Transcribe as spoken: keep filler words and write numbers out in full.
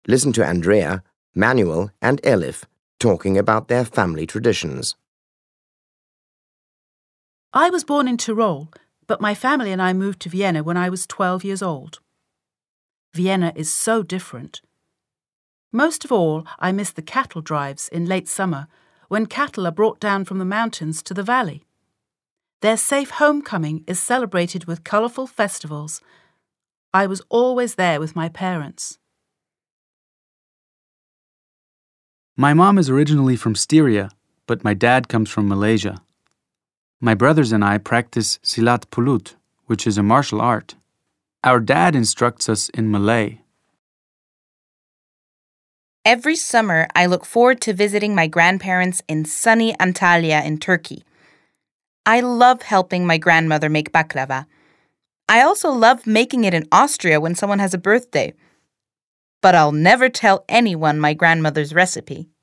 Listen to Andrea, Manuel, and Elif talking about their family traditions. I was born in Tyrol, but my family and I moved to Vienna when I was twelve years old. Vienna is so different. Most of all, I miss the cattle drives in late summer, when cattle are brought down from the mountains to the valley. Their safe homecoming is celebrated with colourful festivals. I was always there with my parents. My mom is originally from Styria, but my dad comes from Malaysia. My brothers and I practice Silat Pulut, which is a martial art. Our dad instructs us in Malay. Every summer, I look forward to visiting my grandparents in sunny Antalya in Turkey. I love helping my grandmother make baklava. I also love making it in Austria when someone has a birthday. But I'll never tell anyone my grandmother's recipe.